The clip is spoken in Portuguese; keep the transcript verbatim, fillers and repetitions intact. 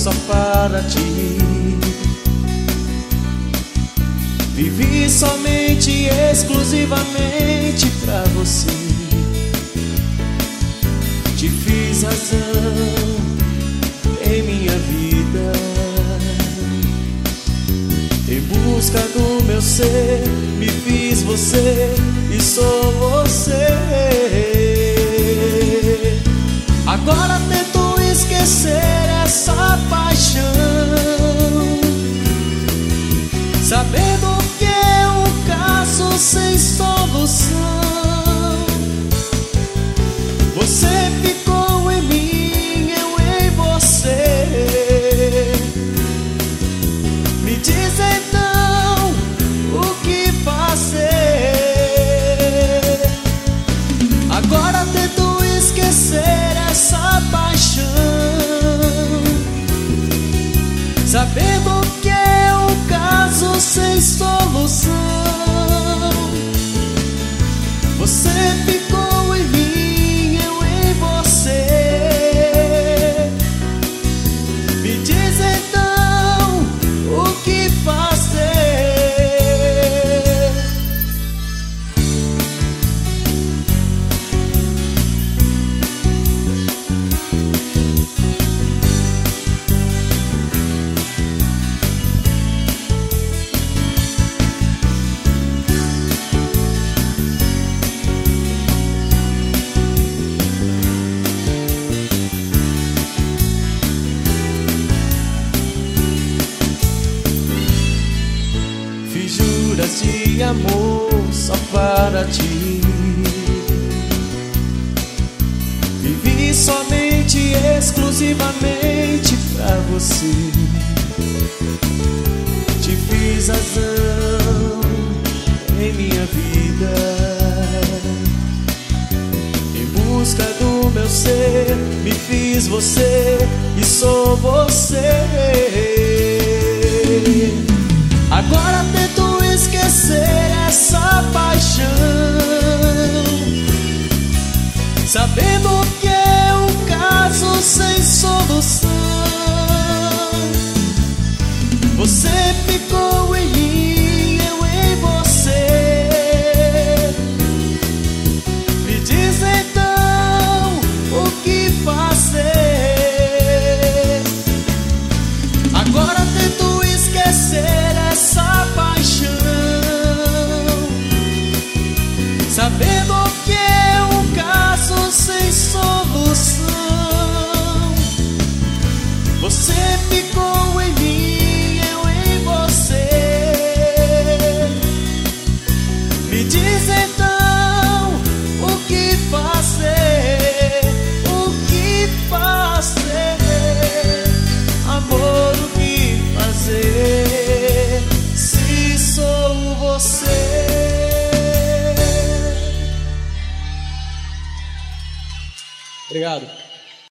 só para ti. Vivi somente e exclusivamente pra você. Te fiz razão em minha vida. Em busca do meu ser, me fiz você e sou você. Agora tento esquecer essa paixão, sabendo que é um caso sem solução. Você ficou em mim, eu em você. Me diz então o que fazer. Agora tento esquecer essa paixão, sabendo que é um caso sem solução. Você ficou em mim, eu em você. Me diz então o que fazer. De amor só para ti. Vivi somente e exclusivamente pra você. Te fiz razão em minha vida. Em busca do meu ser, me fiz você e sou você. Agora tento esquecer essa paixão, sabendo que é um caso sem solução. Você ficou em mim, eu em você. Me diz então o que fazer. Agora tento esquecer essa paixão, sabendo que é um caso sem solução. Você ficou em mim, eu em você. Me diz então o que fazer, o que fazer, amor, o que fazer, se sou você. Obrigado.